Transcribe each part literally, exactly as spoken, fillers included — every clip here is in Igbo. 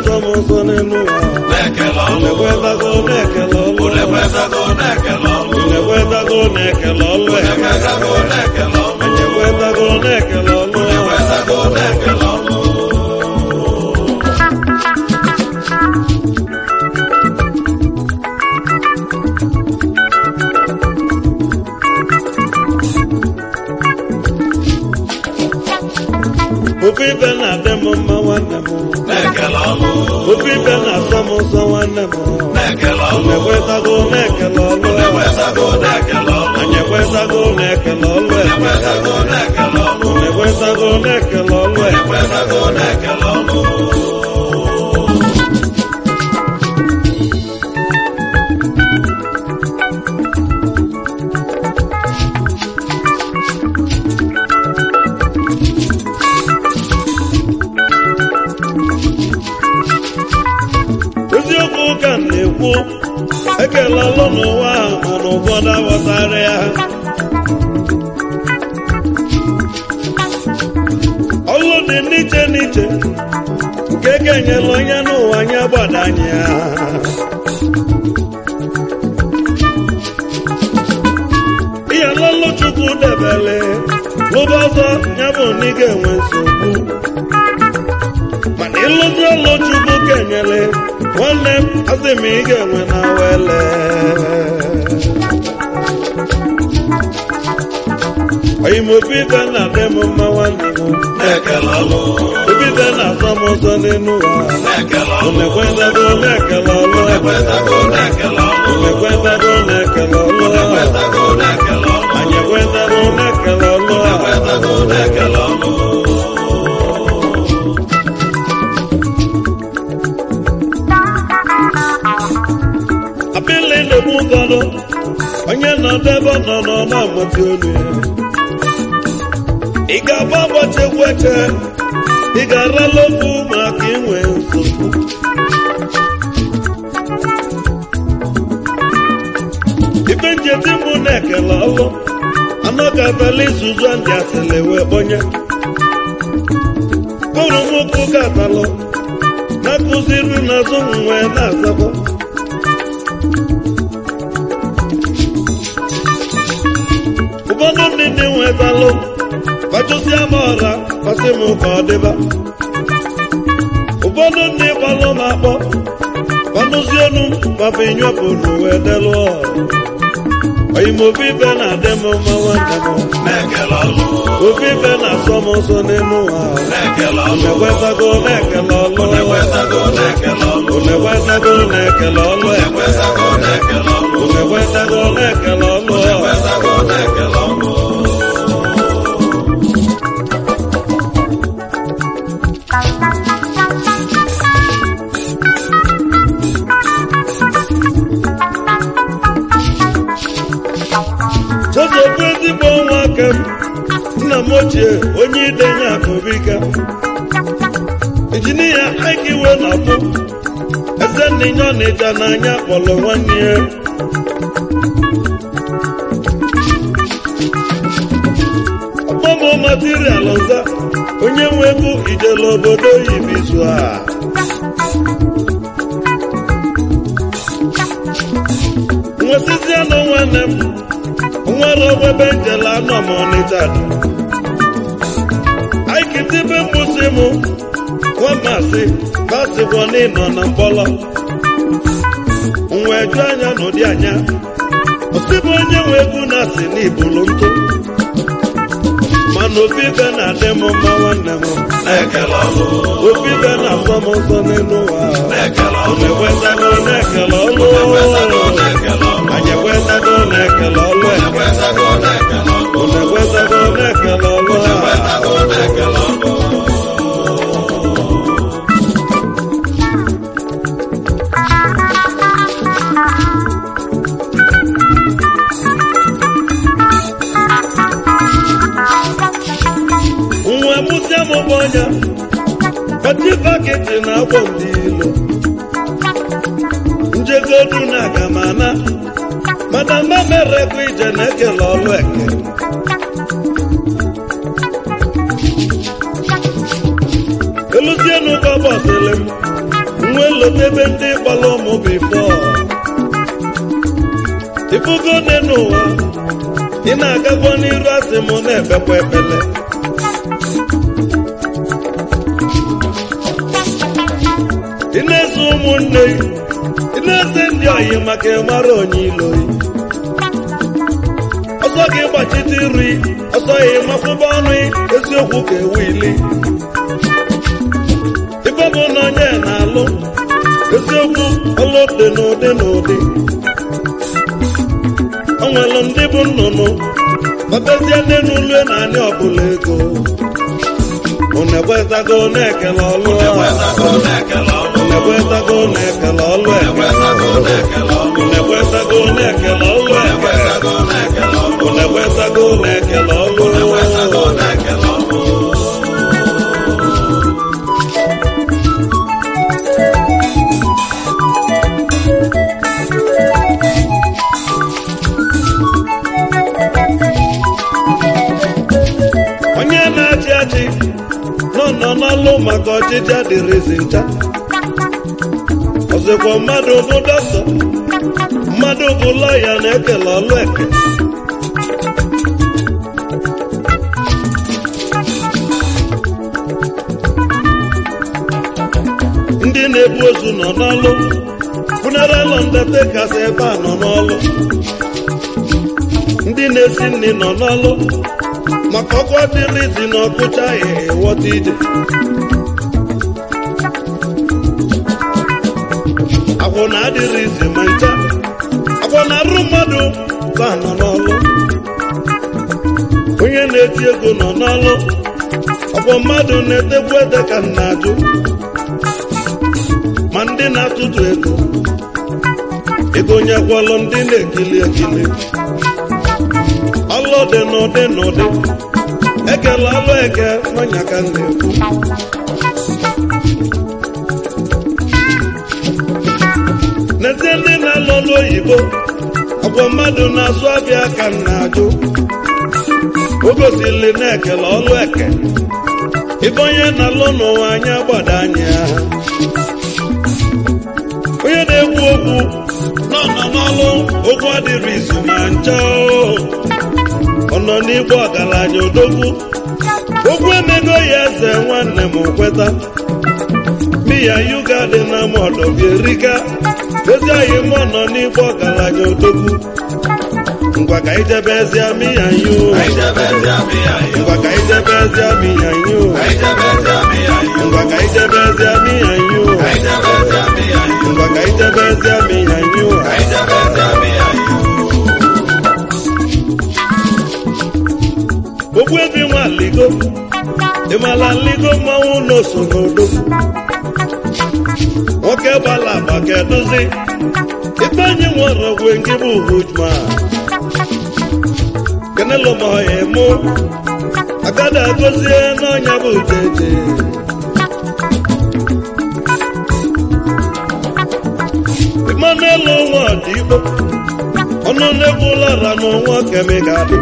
na-asọmụsọ n'enu ụwa unekwetago na-ekele ọlụ unekwetago na-ekele ọlụ unekwetago na-ekele ọlụ unekwetago na-ekele ọlụ unekwetago na-ekele ọlụ unekwetago na-ekele ọlụ obi ibe na-adị m mma nwanne m obi ibe na-asọ m ụzọ nwanne m na-ekwetago na-ekele ọlụ anyị ekwetago na-ekele ọlụ na-ekwetago na-ekele ọlụ ka na-ekwu ekele ọlụ n'ụwa mana ụfọdụ aghọtara ya ọlụ dị n'iche n'iche nke ga-enyela onye n'ụwa anya gbadanye ya ihe lọlụ Chukwu debele lụba ọzọ ya bụ na ị ga-enwe nsogbu mana ịlụzi ọlụ Chukwu kenyele nwanne m asị m ị ga-enwe na wele oyi m obi ibe na-adị m mma nwanne m obi ibe na-asọ m ụzọ n'enu ụwa unekwetago na-ekele ọlụ unekwetago na-ekele ọlụ anyị ekwetago na-ekele ọlụ abịla na-egbu ụfọdụ onye nọ n'ebe ọ nọ nọ na-amụta olu ya ị ga-agba ụbọchị egwu eche ị ga-arala okwu maka inwe nsogbu ibe njeti mbụ na-ekele ọlụ anọgatala izuzu ndị asịrị wee kpọnye kpụrụ m ụkwụ gatalụ na-akụziri n'azụ nwe na-azakọ ụfọdụ ndị ndị nwetalụ kpachụsịa m ọra kpasị m ka ọ dịba ụfọdụ ndị gbalụ m akpọ kpanụzi olu papa inyopụrụ wee delụ oyi m obi ibe na-adị m mma nwanne m obi ibe na-asọ m ụzọ n'elu ụwa unekwetago na-ekele ọlụ unekwetago na-ekele ọlụ unekwetago na-ekele ọlụ Chọzọbụ ezigbo nwa aka m nna m ochie onye idenye akụbika injinia Ike iwe na-abụ eze nninye Ọnịcha n'anya kpọrọ nwanne ya ọkpọmọ material ọza onye nwe ego ijele obodo oyibo izu a nwesịsịa na nwanne m nwere ogwebe njele anọ m Ọnịcha aikitibe mgbụsị m nwamasị basịkwa n'ịnọ na mkpọrọ nwe ju anya n'ụdị anya osibụ onye nwe egwu na-asị n'ibulu ntụ mana obi ibe na-adị m mma nwanne m obi ibe na-asọ m ụzọ n'elu ụwa unekwetago na-ekele ọlụ anyị ekwetago na-ekele ọlụ unekwetago na-ekele ọlụ nwa mụsịa m ọnya kpati paketi na agbọ ndị ilo njegodu na agamana mana mma mere ekwe ije na-ekele ọlụ eke eluzienu ka bọsịrị m lotebe ndị gbara ụmụ bifọ ibugo dị n'ụwa ị na-agagwa n'iru asị m na-ebekwa ekpele ị na-eze ụmụnne ị na-eze ndị oyi maka ịmara onye ilo ọsọ gị gbachite nri ọsọ ya ịmakwụba ọnụ eziokwu ka ewu ili ife bụ na onye na-alụ eziokwu ọlụ dị n'ụdị n'ụdị o nwere ndị bụ nnụnụ ọbezie ndị n'ụlọ na anyị ọbụla ego unu ekwetago na-ekele ọlụ unu ekwetago na-ekele ọlụ unu ekwetago na-ekele ọlụ unu ekwetago na-ekele ọlụ onye na-achị achị nọ nọ n'ọlụ maka ọchịchị adịrịzi ncha ọzọkwa mmadụ bụ dọkịta mmadụ bụ lọya na-ekele ọlụ eke ndị na-ebu ozu nọ n'ọlụ funeral undertakers ebe a nọ n'ọlụ ndị na-esi nri nọ n'ọlụ maka ọkwa dịrịzi na ọkụcha ya ewọta ije agwọ na adịrịzi ma ncha agwọ na arụ mmadụ ka nọ n'ọlụ onye na-eti ego nọ n'ọlụ agwọ mmadụ na-etekwu ede ka m na-ajụ ma ndị na-atụtụ ego ego onye gwọlụ ndị na-ekili ekili ọlụ dị n'ụdị n'ụdị ekele ọlụ eke nwanya ka m na-ekwu n'ezie ndị na-alụ ọlụ oyibo ọgwọ mmadụ na-azụ abịa ka m na-ajụ o gosili na-ekele ọlụ eke ibe onye na-alụ n'ụwa anya gbada anya onye na-ekwu okwu nọ nọ n'ọlụ okwu adịrị izu ma ncha ọ nọ n'igbo ọgaranya odogwu okwu emego ya eze nwanne m kweta miya yuga dị na mọdọbierika ezi anyị mụ nọ n'igbo ọgaranya odogwu ngwa ka ijebe ezia miya yu ngwa ka ijebe ezia miya yu ngwa ka ijebe ezia miya yu ngwa ka ijebe ezia miya yu ogbu ebi nwa ligo ịmala ligo mmanwụ n'oso n'odogwu nwoke gbala agba ga-edozi ibe anyị nwere ogwe nke bụ hujma kenelo ma ọ ya emu agada agozie n'ọnya bụ jeje ịmanelu nwa ọdị igbo ọnụ na-egbu ụlara n'ọnwa kemi ga-adị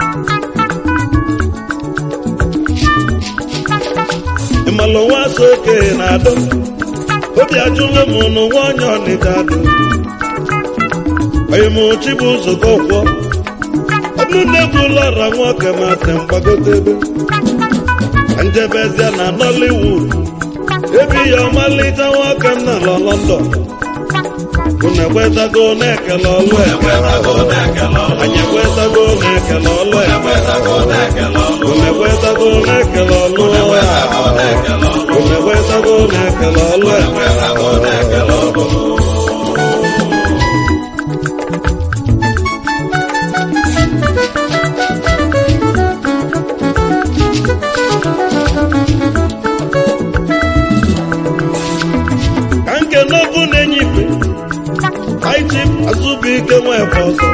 ịmalụ nwa so oke na-adọ obi ajụla m n'ụwa onye ọnịga adị onye m chi bụ ụzọgo kwọ ọnụ na-egbu ụlara nwoke masị mgbagote ebe njebezia na Nollywood ebi ya ọmalite nwoke m na lọ London unu ekwetago na-ekele ọlụ eke anyị ekwetago na-ekele ọlụ eke unu ekwetago na-ekele ọlụ unu ekwetago na-ekele ọlụ eke ka nke n'ọbụ na-enye ife anyị azụbụike nwefe ọzọ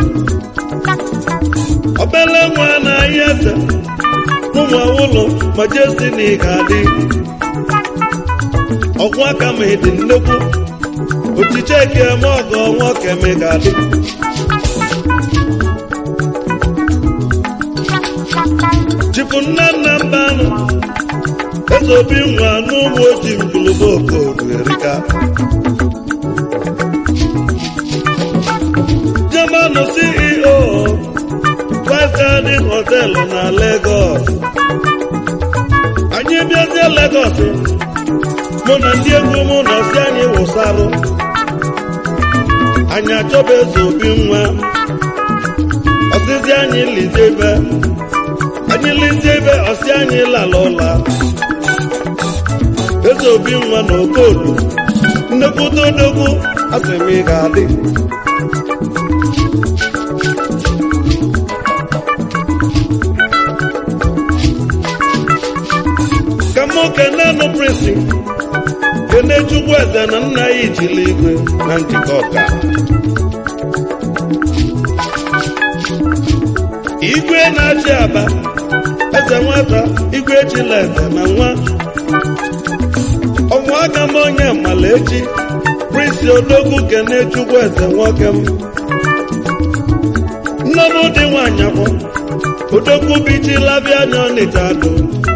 obele nwa na ahịa eze ụmụ ụlọ majestini ga-adị ọgwụ aka ma ịdị nnekwu ochiche eke eme ọgọ ọnwa keme ga-adị chifu nna nna mba anụ eze obi nwa n'ụmụ ojii mgbulubo okodu erika German C E O Five Garden Hotel na Lagos anyị bịazie Lagos mụ na ndị egwu mụ na si anyị wụsarụ anyị achọba eze obi nwa ọsịzi anyị lizie ebe anyị lizie ebe ọsị anyị lala ụla eze obi nwa na okodu nnekwute odogwu asị m ị ga-adị ka mụ kene nụ prinsi kene chukwu eze na nna ya ijili igwe na njikọ ọka igwe na-achị aba eze nwata igwe echila eze na nwa ọnwa aka m onye mala echi prinsi odogwu kene chukwu eze nwoke m nne m dị nwanyị bụ odogwu bichila bịa anya ọnịcha adụ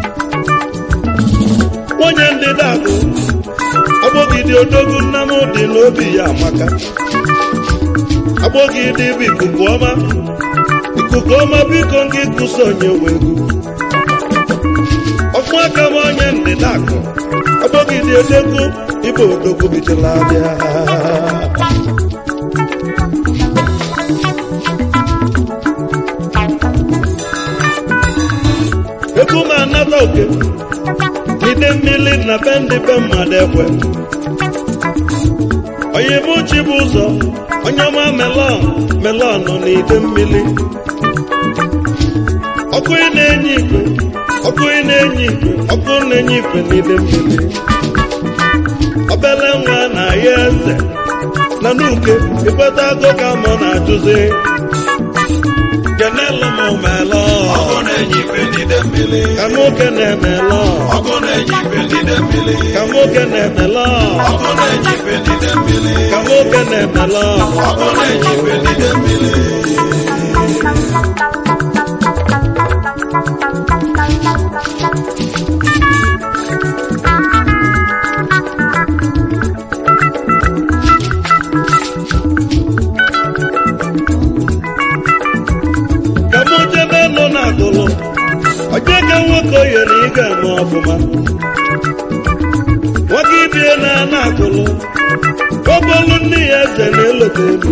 onye ndị dagụ agbọgide odogwu nna m dị n'obi ya amaka agbọgide bụ ikuku ọma ikuku ọma biko ngị kụso onye wegwu ọkpụ aka m onye ndị dagụ agbọgide odogwu ibe odogwu bichila bịa egwu m anata oke ide mmiri na be ndị be mmadụ ekwe onye bụ chi bụ ụzọ onye ọma melọn melọn na ide mmiri ọkụ ị na-enye ikwe ọkụ ị na-enye ikwe ọkụ na-enye ikwe na ide mmiri obele nwa na ya eze na n'uke ịkpata agụ ka mọ na-ajụzi kenelu m melọn ka nwoke na-emelọ ka nwoke na-emelọ ka nwoke na-emelọ ka mụ jebe nọ n'agụlụ onye ka nwoke oyere ị ga-eme ọfụma nwoke ibie na na-agụlụ ọbọlụ nne ya eze na-elote ebe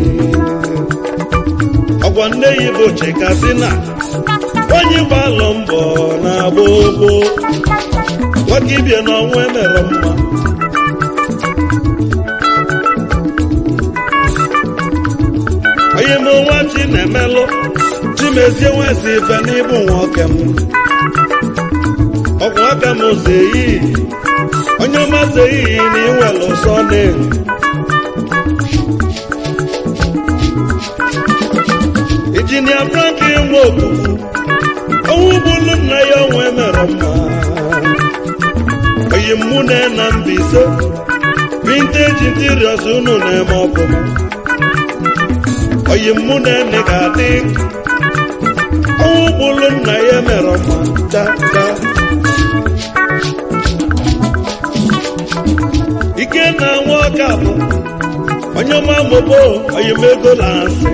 ọgwa nne ya bụ chikasina onye gbalọ mbọ na-agba ogbo nwoke ibie na ọnwa emere mma onye m nwa chi na-emelụ chimezie nwezi ife n'ịbụ nwoke m ọgwụ aka m ụzọ eyi onye ọmazị eyi na inwere ụsọ na-ewu injinia Franklin nwa okwukwu ọnwụ bụlụ nna ya ọnwa emere mma oyi mụ na na Mbaise vintage interiors unu na-eme ọfụma oyi mụ na ene ga-adị ọnwụ bụlụ nna ya mere mma dada ike na nwa ọka bụ onye ọma mobo oyimego lansị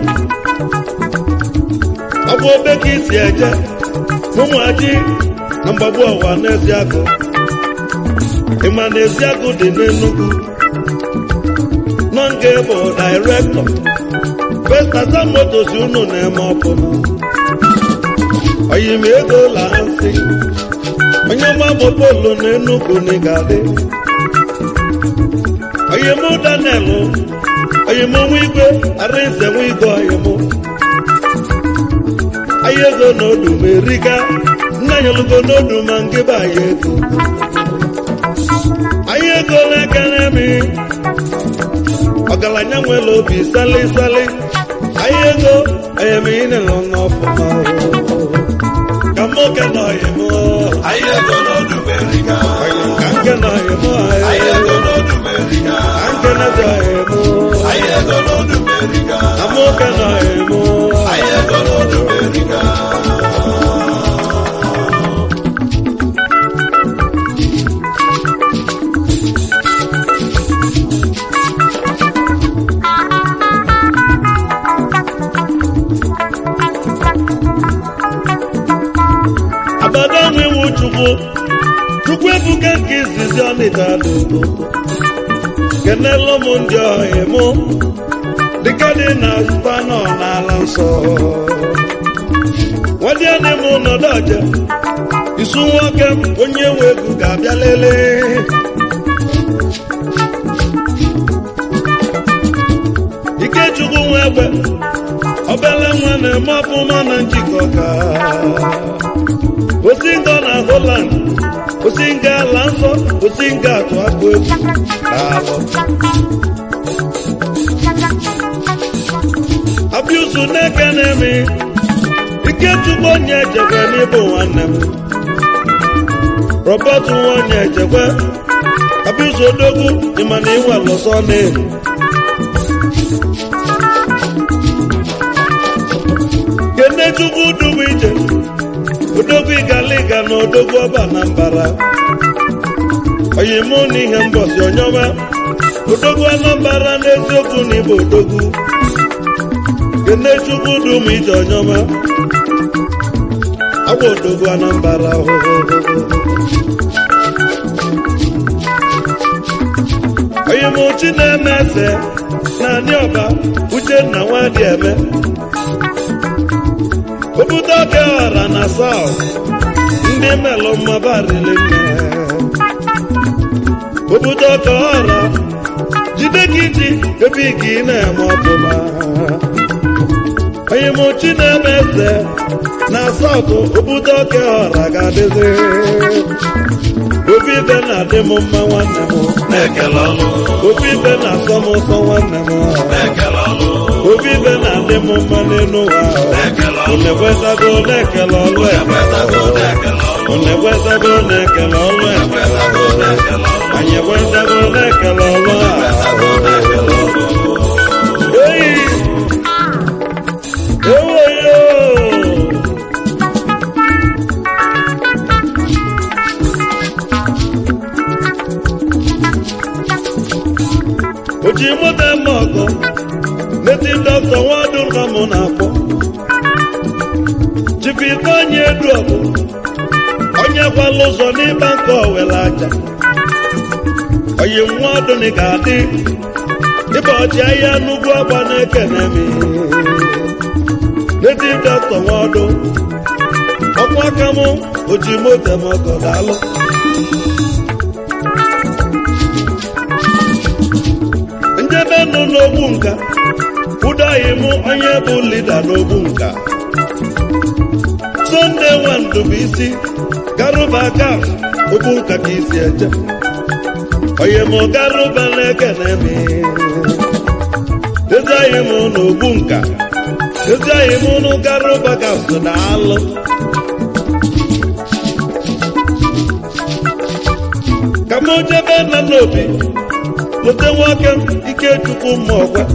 ọ bụ obe ka isi eje ụmụaji na mgbagbu ọwa n'Eziagụ ịma na Eziagụ dị n'Enugu nọ nke bụ dairektọ Festasa Motos unu na-eme ọfụma oyimego lansị onye ọma mopolu n'Enugu na ịgadị oyimụ Daniel oyimụ nwa igwe Arinze nwa igwe oyimụ ayego n'odu ma erika nna nyelugo n'odu ma ngịba ayego ayego na-ekene mi ọgaranya nwere obi sali sali ayego ayemine nọ n'ọfụma ka mmoke nọ oyimụ ayego n'odu ma erika ka nke nọ oyimụ ayego n'odu ma erika ka nke na-eji oyimụ ayego n'odu ma erika ka mmoke nọ oyimụ ayego n'odu ma erika bụ Chukwu ebuka nke izizi ọnịta dodo kenelu m ndị ọhịa mụ dịka dị na zụta nọ n'ala nsọ nwadịanị m nọdụ ọja isu nwoke m onye nwe ego ga-abịa lelee Ikechukwu nwe egbe obele nwa na-eme ọfụma na njikọ ka osinga na Holland osinga ala nsọ osinga atụ akpụ egwu alụ abịụzụ na-eke na-eme Ikechukwu onye ejekwe n'ịbụ nwanne m Robert nwa onye ejekwe abịụzụ odogwu ịma na inwe lọsọ na-elu Kene Chukwu dubu ije odogwu igaliga na odogwu ọba na mbara oyi mụ na ihe mbọsi onyoma odogwu Anambra n'eziokwu na ịbụ odogwu Kene Chukwu dubu ije onyoma agwa odogwu Anambra oyi mụ chi na-eme eze na anị ọba Uchenna nwadị eme obodo oke ọra na South ndị melụ mmabarili nne obodo oke ọra jide gị ji ebe ị ga na-eme ọbụla onye mochi na-eme eze na South obodo oke ọra ga-adịzi obi ibe na-adị m mma nwanne m obi ibe na-asọ m ụsọ nwanne m obi ibe na-adị m mma n'elu ụwa Unegwezago na-ekele ọlụ Unegwezago na-ekele ọlụ anyị egwezago na-ekele ọlụ eyi ewoyo oji moto eme ọgọ neti dọkịta nwadụ ka mụ na-akpọ Chief onye edu ọgụ onye gwala ụzọ n'ịba nke owele aja oyi nwa ọdụni ga-adị ịba ọchị ahịa n'ugwu agba na-ekene m neti dọkịta nwadụ ọkwa aka m oji moto m ọgọ daalụ njebe nọ n'ogbu nka ụdọghị m onye bụ lida n'ogbu nka Sunday nwandu bụ isi garuba aka ogbu nka ka isi eje onye m garuba na-ekene m ezighị m n'ogbu nka ezighị m nụ garuba ka so na alụ ka m jebe na n'obi lute nwoke m Ikechukwu mma ọgwa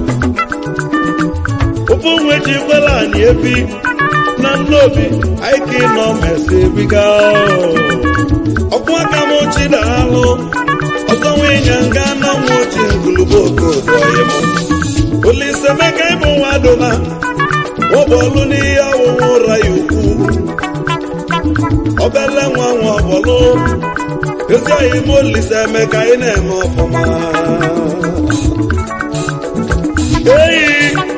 ofu nwe ji gwela anyị ebi na nnobi anyị ka ịnọ mesi ebiga ọkwa aka m chi daalụ ọzọ nwunye nga na nwa ochi ngulubo okodo ọyịm Olisemeka ịbụ nwa dụma ọbọlụ n'ihe ọwụwụ ụra ya ukwu obele nwa nwa ọbọlụ ezi ọyịm Olisemeka ị na-eme ọfụma eyi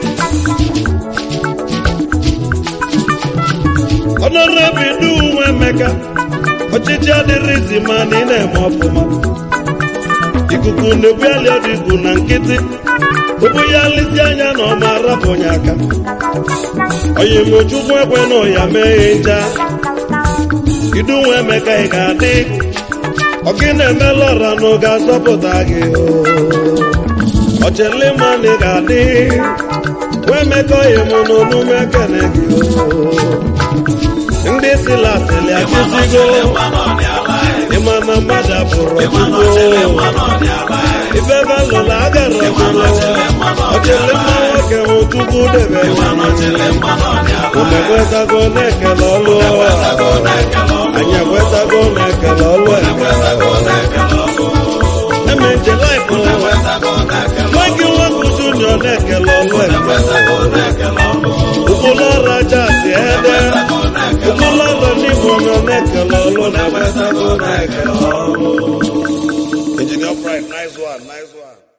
Honorable Du nwa Emeka ọchịchị adịrịzi ma na ị na-eme ọfụma ikuku na-egbu ali ọdịgu na nkịtị ụbụ ya lisi anya na ọma arapụnye aka onye mochukwu ekwe na ọya mee nja Du nwa Emeka ị ga-adị ọ gị na-emela ọra na oge azọpụta gị ọchịlịma na ị ga-adị nwa Emeka ọya mụ na omume ekene gị ndị si lasịlị akụzigo ịma na mmadụ apụrụ ọtụtụ ife ebe lụla agara ọtụtụ ọchịlị mma nwoke hụ Chukwu debe unu ekwetago na-ekele ọlụ anyị ekwetago na-ekele ọlụ eme nje laịfụ nwoke nwoke junior na-ekele ọlụ ụkwụlụ ọrụ aja si ede ụkwụlụ ọrụ n'Igbo nọ na-ekele ọlụ Engineer Pride, nice one, nice one.